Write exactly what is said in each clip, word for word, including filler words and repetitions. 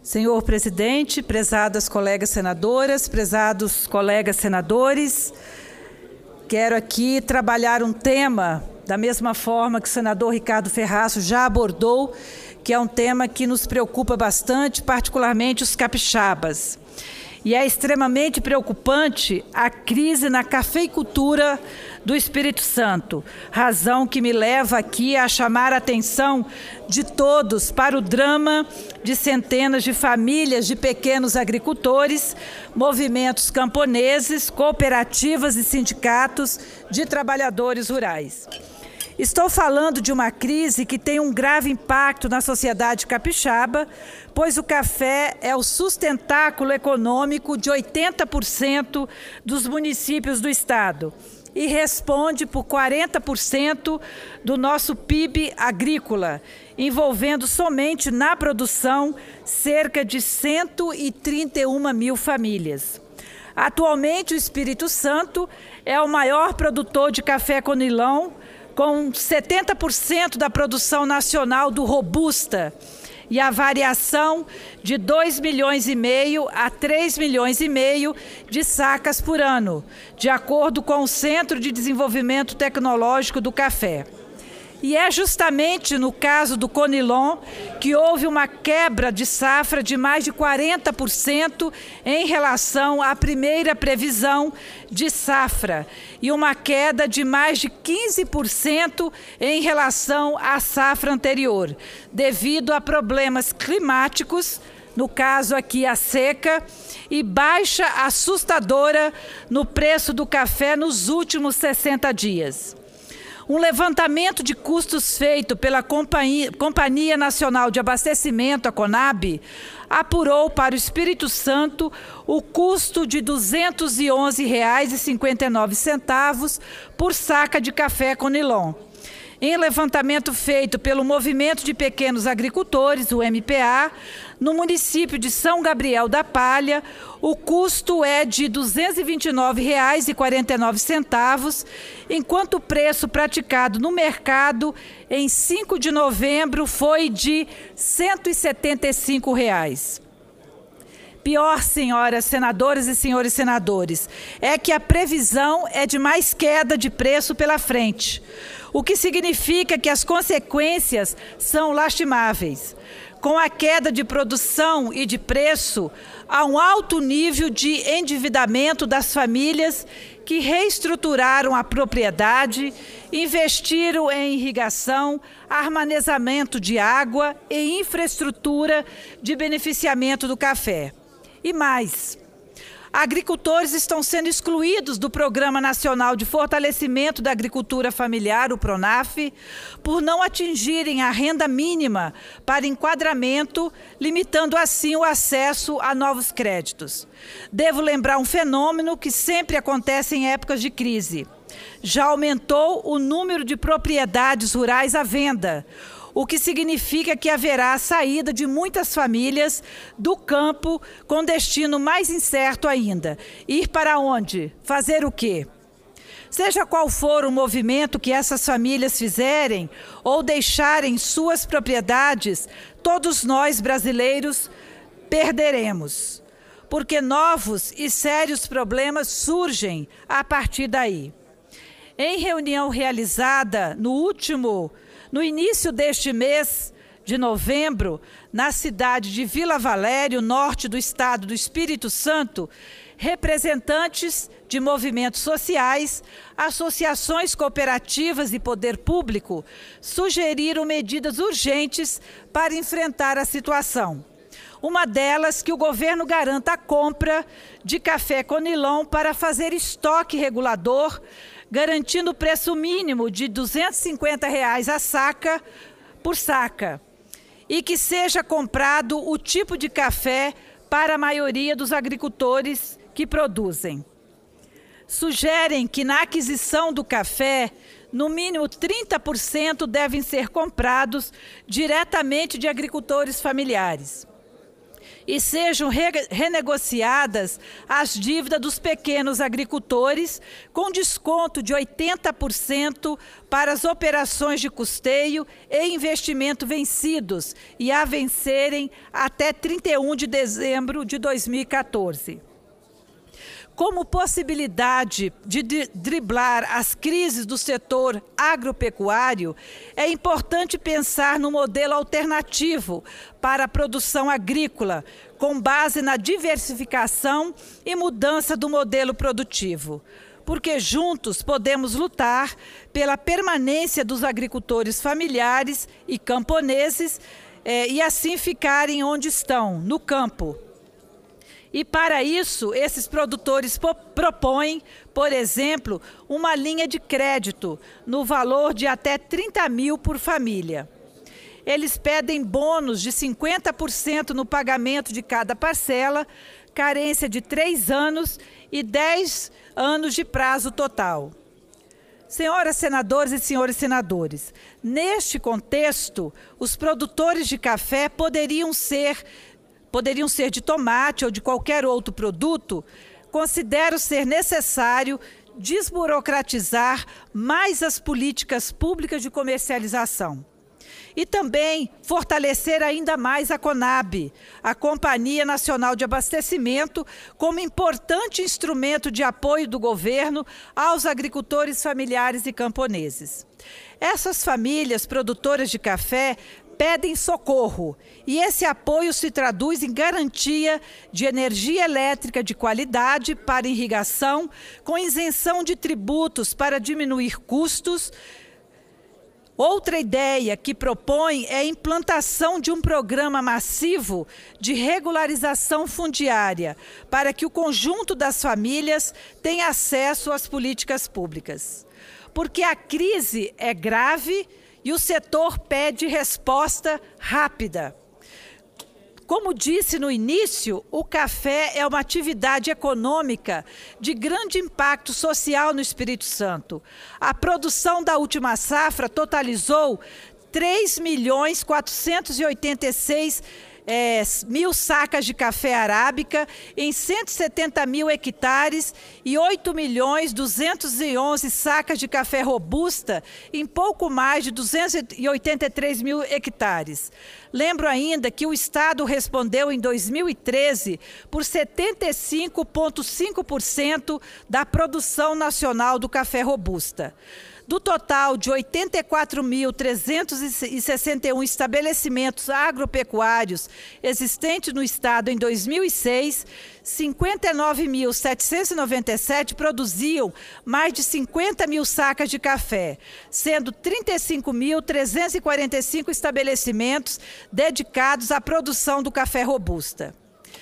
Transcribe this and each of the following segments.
Senhor presidente, prezadas colegas senadoras, prezados colegas senadores, quero aqui trabalhar um tema da mesma forma que o senador Ricardo Ferraço já abordou, que é um tema que nos preocupa bastante, particularmente os capixabas. E é extremamente preocupante a crise na cafeicultura do Espírito Santo, razão que me leva aqui a chamar a atenção de todos para o drama de centenas de famílias de pequenos agricultores, movimentos camponeses, cooperativas e sindicatos de trabalhadores rurais. Estou falando de uma crise que tem um grave impacto na sociedade capixaba, pois o café é o sustentáculo econômico de oitenta por cento dos municípios do estado e responde por quarenta por cento do nosso P I B agrícola, envolvendo somente na produção cerca de cento e trinta e uma mil famílias. Atualmente, o Espírito Santo é o maior produtor de café conilon, com setenta por cento da produção nacional do Robusta e a variação de dois milhões e meio a três milhões e meio de sacas por ano, de acordo com o Centro de Desenvolvimento Tecnológico do Café. E é justamente no caso do Conilon que houve uma quebra de safra de mais de quarenta por cento em relação à primeira previsão de safra e uma queda de mais de quinze por cento em relação à safra anterior, devido a problemas climáticos, no caso aqui a seca, e baixa assustadora no preço do café nos últimos sessenta dias. Um levantamento de custos feito pela Companhia, Companhia Nacional de Abastecimento, a CONAB, apurou para o Espírito Santo o custo de duzentos e onze reais e cinquenta e nove centavos por saca de café conilon. Em levantamento feito pelo Movimento de Pequenos Agricultores, o M P A, no município de São Gabriel da Palha, o custo é de duzentos e vinte e nove reais e quarenta e nove centavos, enquanto o preço praticado no mercado em cinco de novembro foi de cento e setenta e cinco reais. Pior, senhoras senadoras e senhores senadores, é que a previsão é de mais queda de preço pela frente, o que significa que as consequências são lastimáveis. Com a queda de produção e de preço, há um alto nível de endividamento das famílias que reestruturaram a propriedade, investiram em irrigação, armazenamento de água e infraestrutura de beneficiamento do café. E mais, agricultores estão sendo excluídos do Programa Nacional de Fortalecimento da Agricultura Familiar, o PRONAF, por não atingirem a renda mínima para enquadramento, limitando assim o acesso a novos créditos. Devo lembrar um fenômeno que sempre acontece em épocas de crise. Já aumentou o número de propriedades rurais à venda, o que significa que haverá a saída de muitas famílias do campo com destino mais incerto ainda. Ir para onde? Fazer o quê? Seja qual for o movimento que essas famílias fizerem ou deixarem suas propriedades, todos nós brasileiros perderemos, porque novos e sérios problemas surgem a partir daí. Em reunião realizada no último No início deste mês de novembro, na cidade de Vila Valério, norte do estado do Espírito Santo, representantes de movimentos sociais, associações cooperativas e poder público sugeriram medidas urgentes para enfrentar a situação. Uma delas, que o governo garanta a compra de café conilon para fazer estoque regulador, garantindo o preço mínimo de duzentos e cinquenta reais a saca por saca, e que seja comprado o tipo de café para a maioria dos agricultores que produzem. Sugerem que na aquisição do café, no mínimo trinta por cento devem ser comprados diretamente de agricultores familiares. e sejam re renegociadas as dívidas dos pequenos agricultores, com desconto de oitenta por cento para as operações de custeio e investimento vencidos e a vencerem até trinta e um de dezembro de dois mil e quatorze. Como possibilidade de driblar as crises do setor agropecuário, é importante pensar no modelo alternativo para a produção agrícola, com base na diversificação e mudança do modelo produtivo, porque juntos podemos lutar pela permanência dos agricultores familiares e camponeses eh, e assim ficarem onde estão, no campo. E para isso, esses produtores propõem, por exemplo, uma linha de crédito no valor de até trinta mil por família. Eles pedem bônus de cinquenta por cento no pagamento de cada parcela, carência de três anos e dez anos de prazo total. Senhoras senadoras e senhores senadores, neste contexto, os produtores de café poderiam ser poderiam ser de tomate ou de qualquer outro produto, considero ser necessário desburocratizar mais as políticas públicas de comercialização. E também fortalecer ainda mais a CONAB, a Companhia Nacional de Abastecimento, como importante instrumento de apoio do governo aos agricultores familiares e camponeses. Essas famílias produtoras de café pedem socorro, e esse apoio se traduz em garantia de energia elétrica de qualidade para irrigação, com isenção de tributos para diminuir custos. Outra ideia que propõe é a implantação de um programa massivo de regularização fundiária, para que o conjunto das famílias tenha acesso às políticas públicas. Porque a crise é grave e o setor pede resposta rápida. Como disse no início, o café é uma atividade econômica de grande impacto social no Espírito Santo. A produção da última safra totalizou três milhões quatrocentos e oitenta e seis É, mil sacas de café arábica em cento e setenta mil hectares e oito milhões duzentos e onze sacas de café robusta em pouco mais de duzentos e oitenta e três mil hectares. Lembro ainda que o Estado respondeu em dois mil e treze por setenta e cinco vírgula cinco por cento da produção nacional do café robusta. Do total de oitenta e quatro mil trezentos e sessenta e um estabelecimentos agropecuários existentes no Estado em dois mil e seis, cinquenta e nove mil setecentos e noventa e sete produziam mais de cinquenta mil sacas de café, sendo trinta e cinco mil trezentos e quarenta e cinco estabelecimentos dedicados à produção do café robusta.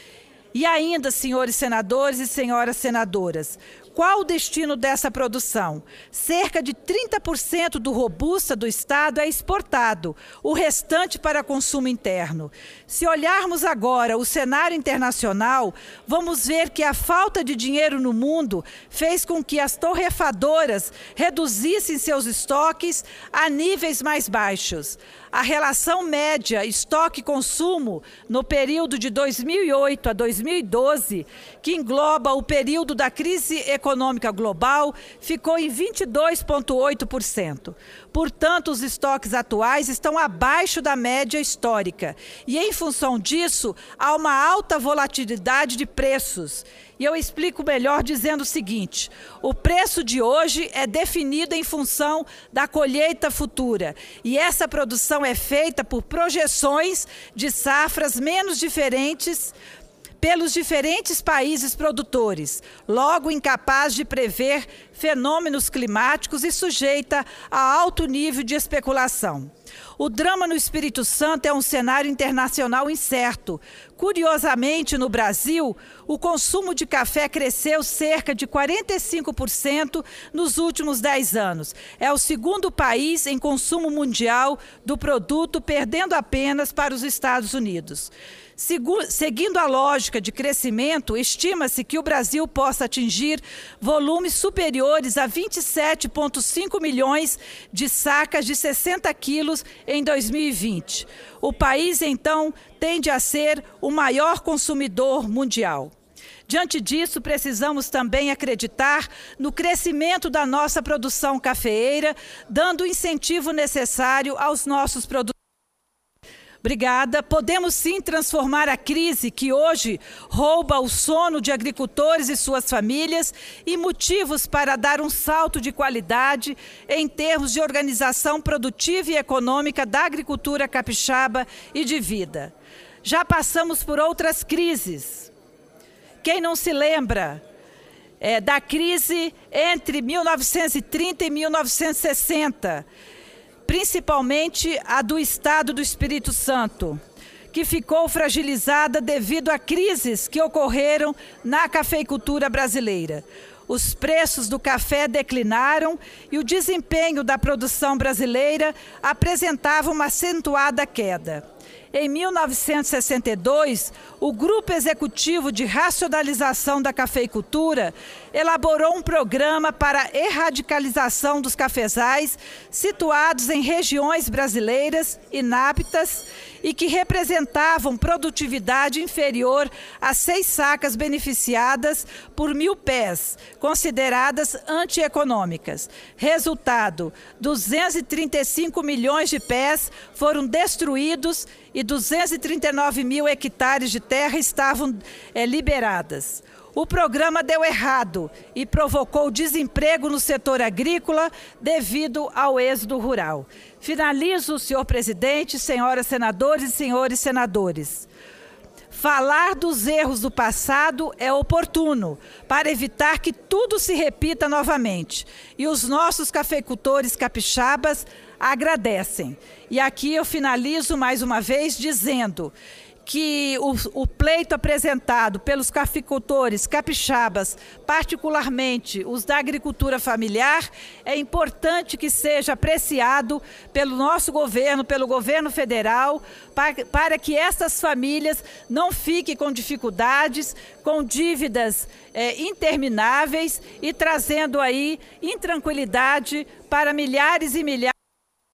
E ainda, senhores senadores e senhoras senadoras, qual o destino dessa produção? Cerca de trinta por cento do robusta do Estado é exportado, o restante para consumo interno. Se olharmos agora o cenário internacional, vamos ver que a falta de dinheiro no mundo fez com que as torrefadoras reduzissem seus estoques a níveis mais baixos. A relação média estoque-consumo no período de dois mil e oito a dois mil e doze, que engloba o período da crise econômica global, ficou em vinte e dois vírgula oito por cento. Portanto, os estoques atuais estão abaixo da média histórica e, em função disso, há uma alta volatilidade de preços. E eu explico melhor dizendo o seguinte: o preço de hoje é definido em função da colheita futura, e essa produção é feita por projeções de safras menos diferentes pelos diferentes países produtores, logo incapaz de prever fenômenos climáticos e sujeita a alto nível de especulação. O drama no Espírito Santo é um cenário internacional incerto. Curiosamente, no Brasil, o consumo de café cresceu cerca de quarenta e cinco por cento nos últimos dez anos. É o segundo país em consumo mundial do produto, perdendo apenas para os Estados Unidos. Seguindo a lógica de crescimento, estima-se que o Brasil possa atingir volumes superiores a vinte e sete vírgula cinco milhões de sacas de sessenta quilos em dois mil e vinte. O país, então, tende a ser o maior consumidor mundial. Diante disso, precisamos também acreditar no crescimento da nossa produção cafeeira, dando o incentivo necessário aos nossos produtores. Obrigada. Podemos sim transformar a crise que hoje rouba o sono de agricultores e suas famílias em motivos para dar um salto de qualidade em termos de organização produtiva e econômica da agricultura capixaba e de vida. Já passamos por outras crises. Quem não se lembra é, da crise entre mil novecentos e trinta e mil novecentos e sessenta, principalmente a do Estado do Espírito Santo, que ficou fragilizada devido a crises que ocorreram na cafeicultura brasileira. Os preços do café declinaram e o desempenho da produção brasileira apresentava uma acentuada queda. Em mil novecentos e sessenta e dois, o Grupo Executivo de Racionalização da Cafeicultura elaborou um programa para a erradicalização dos cafezais situados em regiões brasileiras inaptas e que representavam produtividade inferior a seis sacas beneficiadas por mil pés, consideradas antieconômicas. Resultado, duzentos e trinta e cinco milhões de pés foram destruídos e duzentos e trinta e nove mil hectares de terra estavam é, liberadas. O programa deu errado e provocou desemprego no setor agrícola devido ao êxodo rural. Finalizo, senhor presidente, senhoras senadoras e senhores senadores. Falar dos erros do passado é oportuno para evitar que tudo se repita novamente. E os nossos cafeicultores capixabas agradecem. E aqui eu finalizo mais uma vez dizendo que o, o pleito apresentado pelos cafeicultores capixabas, particularmente os da agricultura familiar, é importante que seja apreciado pelo nosso governo, pelo governo federal, para, para que essas famílias não fiquem com dificuldades, com dívidas é, intermináveis e trazendo aí intranquilidade para milhares e milhares